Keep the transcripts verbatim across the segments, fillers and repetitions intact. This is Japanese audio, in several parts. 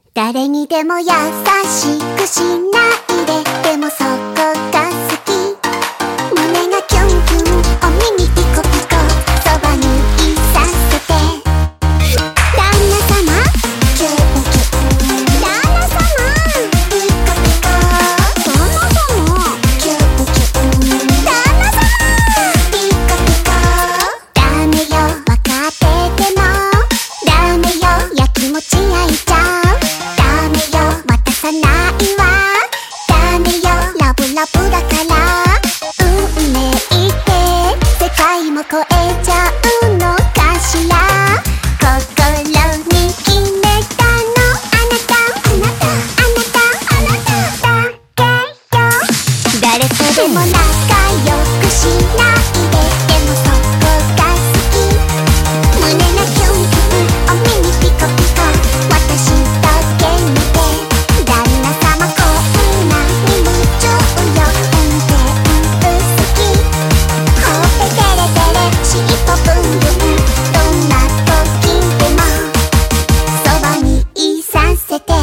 誰にでも優しくしないで、でもそこが好き。胸がキュンキュン、お耳ピコピコ、そばにいさせて。旦那様キュンキュン、旦那様ピコピコ、旦那様キュンキュン、旦那様ピコピコ。ダメよわかってても、ダメよやきもち焼いちゃう。ダメよ渡さないわ、ダメよラブラブだから。運命って世界も超えちゃうのかしら。心に決めたのあなた、あなた、あなた、あなただけよ。誰とでも仲良くしないで、でもそこが好き。胸がキュンキュン、お耳ピコピコ、私だけ見て。旦那様こんなに夢中よ、運転好き。ほっぺテレテレ、尻尾ブンブン、どんな時でもそばにいさせて。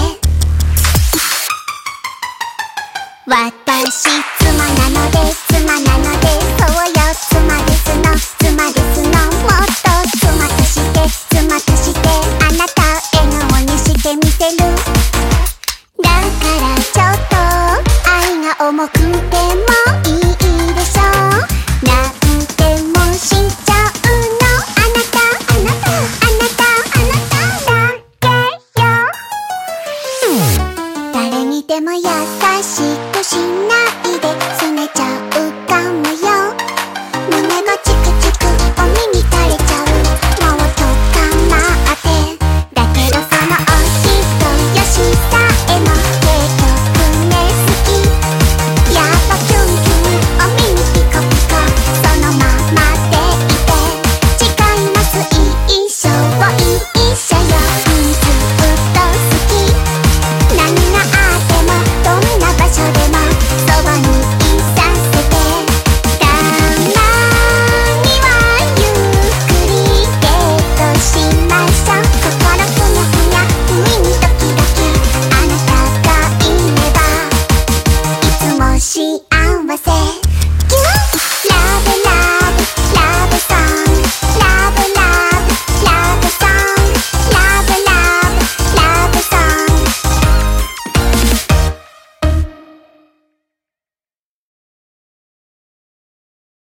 私妻なので妻なので、そうよ妻ですの妻ですの。もっと妻として妻として、あなたを笑顔にしてみせる。だからちょっと愛が重くてもいいでしょ。なんでもしちゃうのあなた、あなた、あなた、あなただけよ。誰にでも優しくしないで。